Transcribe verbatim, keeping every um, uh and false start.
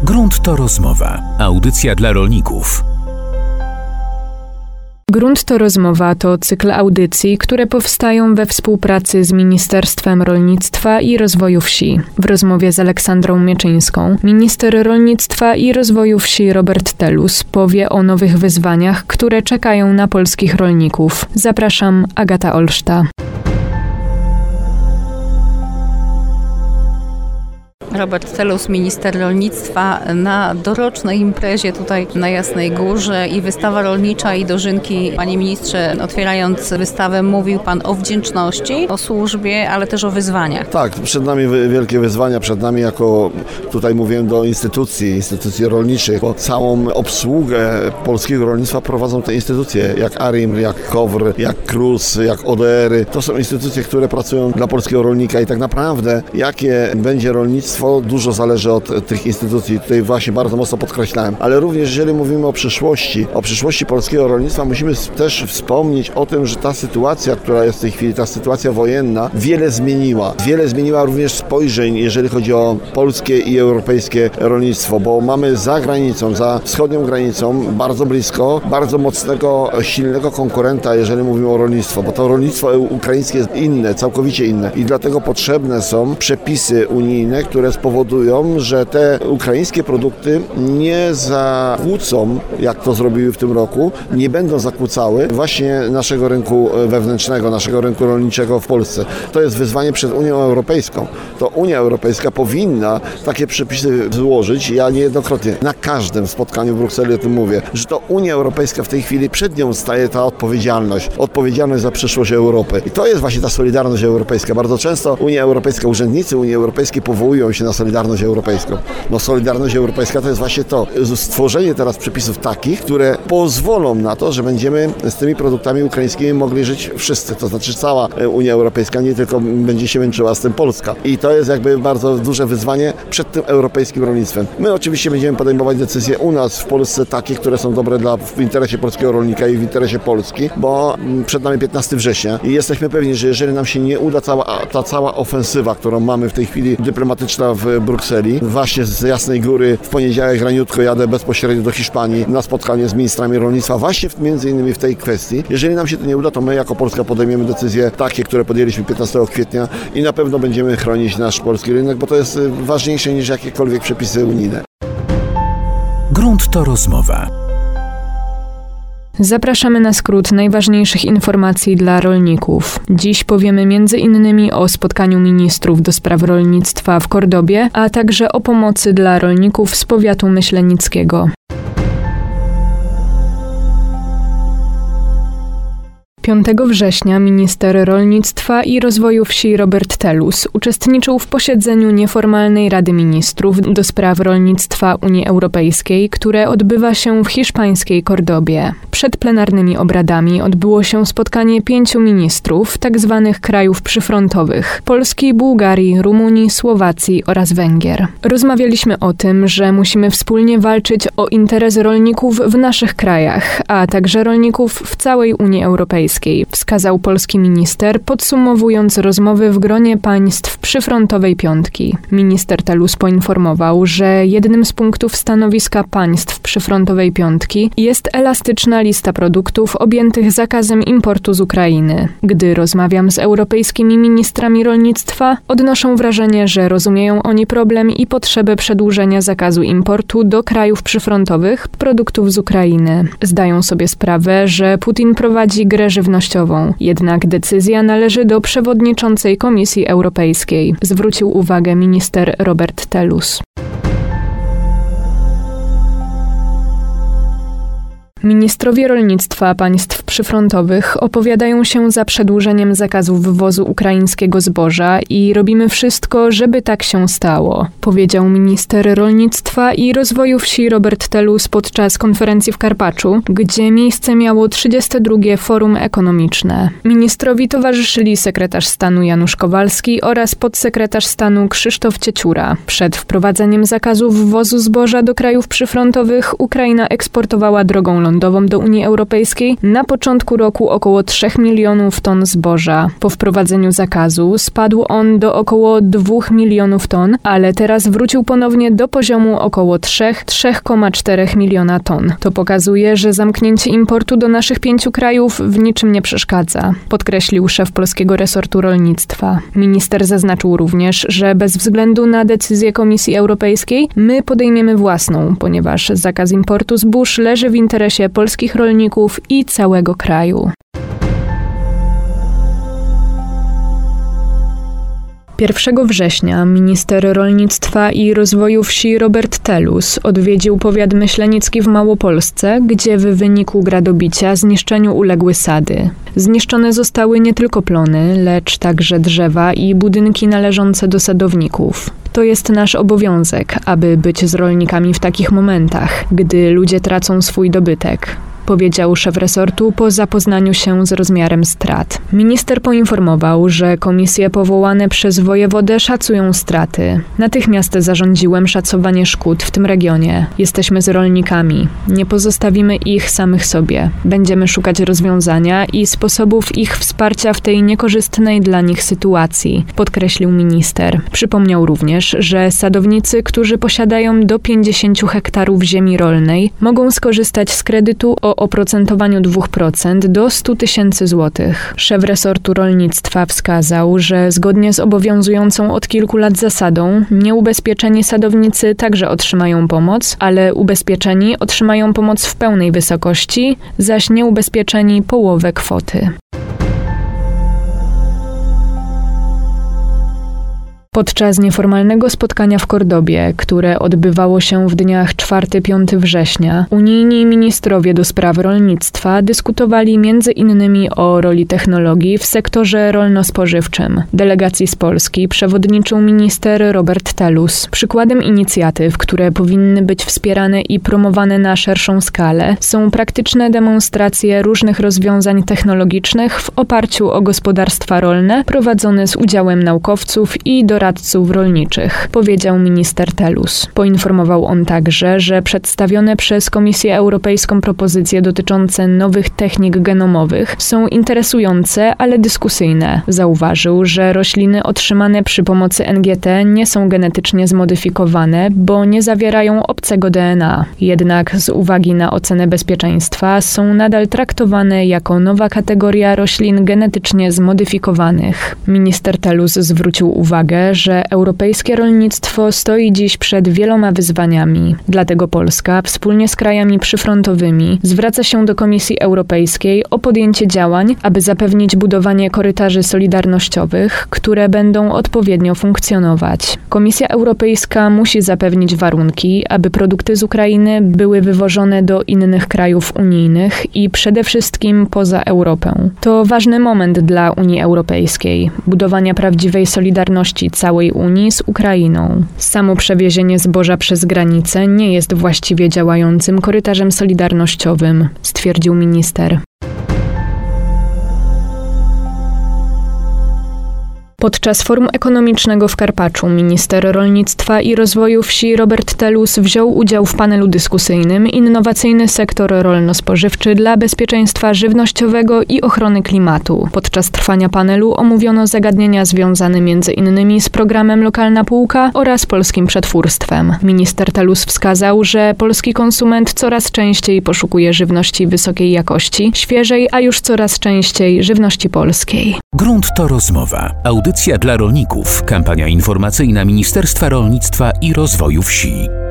Grunt to rozmowa. Audycja dla rolników. Grunt to rozmowa to cykl audycji, które powstają we współpracy z Ministerstwem Rolnictwa i Rozwoju Wsi. W rozmowie z Aleksandrą Mieczyńską minister rolnictwa i rozwoju wsi Robert Telus powie o nowych wyzwaniach, które czekają na polskich rolników. Zapraszam, Agata Olszta. Robert Telus, minister rolnictwa, na dorocznej imprezie tutaj na Jasnej Górze i wystawa rolnicza i dożynki. Panie ministrze, otwierając wystawę, mówił Pan o wdzięczności, o służbie, ale też o wyzwaniach. Tak, przed nami wielkie wyzwania, przed nami jako, tutaj mówiłem, do instytucji, instytucji rolniczych, bo całą obsługę polskiego rolnictwa prowadzą te instytucje, jak ARiMR, jak KOWR, jak KRUS, jak O D R-y. To są instytucje, które pracują dla polskiego rolnika i tak naprawdę jakie będzie rolnictwo, dużo zależy od tych instytucji. Tutaj właśnie bardzo mocno podkreślałem. Ale również jeżeli mówimy o przyszłości, o przyszłości polskiego rolnictwa, musimy też wspomnieć o tym, że ta sytuacja, która jest w tej chwili, ta sytuacja wojenna, wiele zmieniła. Wiele zmieniła również spojrzeń, jeżeli chodzi o polskie i europejskie rolnictwo, bo mamy za granicą, za wschodnią granicą, bardzo blisko, bardzo mocnego, silnego konkurenta, jeżeli mówimy o rolnictwo, bo to rolnictwo ukraińskie jest inne, całkowicie inne i dlatego potrzebne są przepisy unijne, które spowodują, że te ukraińskie produkty nie zakłócą, jak to zrobiły w tym roku, nie będą zakłócały właśnie naszego rynku wewnętrznego, naszego rynku rolniczego w Polsce. To jest wyzwanie przed Unią Europejską. To Unia Europejska powinna takie przepisy złożyć. Ja niejednokrotnie na każdym spotkaniu w Brukseli o tym mówię, że to Unia Europejska w tej chwili przed nią staje ta odpowiedzialność. Odpowiedzialność za przyszłość Europy. I to jest właśnie ta solidarność europejska. Bardzo często Unia Europejska, urzędnicy Unii Europejskiej powołują się na solidarność europejską. No solidarność europejska to jest właśnie to. Stworzenie teraz przepisów takich, które pozwolą na to, że będziemy z tymi produktami ukraińskimi mogli żyć wszyscy. To znaczy cała Unia Europejska, nie tylko będzie się męczyła z tym Polska. I to jest jakby bardzo duże wyzwanie przed tym europejskim rolnictwem. My oczywiście będziemy podejmować decyzje u nas w Polsce takie, które są dobre dla, w interesie polskiego rolnika i w interesie Polski, bo przed nami piętnastego września i jesteśmy pewni, że jeżeli nam się nie uda cała, ta cała ofensywa, którą mamy w tej chwili dyplomatyczna w Brukseli. Właśnie z Jasnej Góry w poniedziałek raniutko jadę bezpośrednio do Hiszpanii na spotkanie z ministrami rolnictwa właśnie w, między innymi w tej kwestii. Jeżeli nam się to nie uda, to my jako Polska podejmiemy decyzje takie, które podjęliśmy piętnastego kwietnia i na pewno będziemy chronić nasz polski rynek, bo to jest ważniejsze niż jakiekolwiek przepisy unijne. Grunt to rozmowa. Zapraszamy na skrót najważniejszych informacji dla rolników. Dziś powiemy między innymi o spotkaniu ministrów do spraw rolnictwa w Kordobie, a także o pomocy dla rolników z powiatu myślenickiego. piątego września minister rolnictwa i rozwoju wsi Robert Telus uczestniczył w posiedzeniu nieformalnej Rady Ministrów do spraw rolnictwa Unii Europejskiej, które odbywa się w hiszpańskiej Kordobie. Przed plenarnymi obradami odbyło się spotkanie pięciu ministrów tzw. krajów przyfrontowych: Polski, Bułgarii, Rumunii, Słowacji oraz Węgier. Rozmawialiśmy o tym, że musimy wspólnie walczyć o interes rolników w naszych krajach, a także rolników w całej Unii Europejskiej, wskazał polski minister, podsumowując rozmowy w gronie państw przyfrontowej piątki. Minister Telus poinformował, że jednym z punktów stanowiska państw przyfrontowej piątki jest elastyczna lista produktów objętych zakazem importu z Ukrainy. Gdy rozmawiam z europejskimi ministrami rolnictwa, odnoszą wrażenie, że rozumieją oni problem i potrzebę przedłużenia zakazu importu do krajów przyfrontowych produktów z Ukrainy. Zdają sobie sprawę, że Putin prowadzi grę żywnościową. Jednak decyzja należy do przewodniczącej Komisji Europejskiej, zwrócił uwagę minister Robert Telus. Ministrowie rolnictwa państw przyfrontowych opowiadają się za przedłużeniem zakazu wwozu ukraińskiego zboża i robimy wszystko, żeby tak się stało, powiedział minister rolnictwa i rozwoju wsi Robert Telus podczas konferencji w Karpaczu, gdzie miejsce miało trzydzieste drugie Forum Ekonomiczne. Ministrowi towarzyszyli sekretarz stanu Janusz Kowalski oraz podsekretarz stanu Krzysztof Cieciura. Przed wprowadzeniem zakazu wwozu zboża do krajów przyfrontowych Ukraina eksportowała drogą lądową lądową do Unii Europejskiej, na początku roku około trzech milionów ton zboża. Po wprowadzeniu zakazu spadł on do około dwóch milionów ton, ale teraz wrócił ponownie do poziomu około trzech do trzech przecinek czterech miliona ton. To pokazuje, że zamknięcie importu do naszych pięciu krajów w niczym nie przeszkadza, podkreślił szef polskiego resortu rolnictwa. Minister zaznaczył również, że bez względu na decyzję Komisji Europejskiej my podejmiemy własną, ponieważ zakaz importu zbóż leży w interesie polskich rolników i całego kraju. pierwszego września minister rolnictwa i rozwoju wsi Robert Telus odwiedził powiat myślenicki w Małopolsce, gdzie w wyniku gradobicia zniszczeniu uległy sady. Zniszczone zostały nie tylko plony, lecz także drzewa i budynki należące do sadowników. To jest nasz obowiązek, aby być z rolnikami w takich momentach, gdy ludzie tracą swój dobytek, powiedział szef resortu po zapoznaniu się z rozmiarem strat. Minister poinformował, że komisje powołane przez wojewodę szacują straty. Natychmiast zarządziłem szacowanie szkód w tym regionie. Jesteśmy z rolnikami. Nie pozostawimy ich samych sobie. Będziemy szukać rozwiązania i sposobów ich wsparcia w tej niekorzystnej dla nich sytuacji, podkreślił minister. Przypomniał również, że sadownicy, którzy posiadają do pięćdziesięciu hektarów ziemi rolnej, mogą skorzystać z kredytu o oprocentowaniu dwa procent do stu tysięcy złotych. Szef resortu rolnictwa wskazał, że zgodnie z obowiązującą od kilku lat zasadą nieubezpieczeni sadownicy także otrzymają pomoc, ale ubezpieczeni otrzymają pomoc w pełnej wysokości, zaś nieubezpieczeni połowę kwoty. Podczas nieformalnego spotkania w Kordobie, które odbywało się w dniach czwartego do piątego września, unijni ministrowie do spraw rolnictwa dyskutowali między innymi o roli technologii w sektorze rolno-spożywczym. Delegacji z Polski przewodniczył minister Robert Telus. Przykładem inicjatyw, które powinny być wspierane i promowane na szerszą skalę, są praktyczne demonstracje różnych rozwiązań technologicznych w oparciu o gospodarstwa rolne prowadzone z udziałem naukowców i doradców rolniczych, powiedział minister Telus. Poinformował on także, że przedstawione przez Komisję Europejską propozycje dotyczące nowych technik genomowych są interesujące, ale dyskusyjne. Zauważył, że rośliny otrzymane przy pomocy N G T nie są genetycznie zmodyfikowane, bo nie zawierają obcego D N A. Jednak z uwagi na ocenę bezpieczeństwa są nadal traktowane jako nowa kategoria roślin genetycznie zmodyfikowanych. Minister Telus zwrócił uwagę, że europejskie rolnictwo stoi dziś przed wieloma wyzwaniami. Dlatego Polska, wspólnie z krajami przyfrontowymi, zwraca się do Komisji Europejskiej o podjęcie działań, aby zapewnić budowanie korytarzy solidarnościowych, które będą odpowiednio funkcjonować. Komisja Europejska musi zapewnić warunki, aby produkty z Ukrainy były wywożone do innych krajów unijnych i przede wszystkim poza Europę. To ważny moment dla Unii Europejskiej, budowania prawdziwej solidarności całej Unii z Ukrainą. Samo przewiezienie zboża przez granicę nie jest właściwie działającym korytarzem solidarnościowym, stwierdził minister. Podczas forum ekonomicznego w Karpaczu minister rolnictwa i rozwoju wsi Robert Telus wziął udział w panelu dyskusyjnym Innowacyjny sektor rolno-spożywczy dla bezpieczeństwa żywnościowego i ochrony klimatu. Podczas trwania panelu omówiono zagadnienia związane między innymi z programem Lokalna Półka oraz polskim przetwórstwem. Minister Telus wskazał, że polski konsument coraz częściej poszukuje żywności wysokiej jakości, świeżej, a już coraz częściej żywności polskiej. Grunt to rozmowa. Audycja dla rolników. Kampania informacyjna Ministerstwa Rolnictwa i Rozwoju Wsi.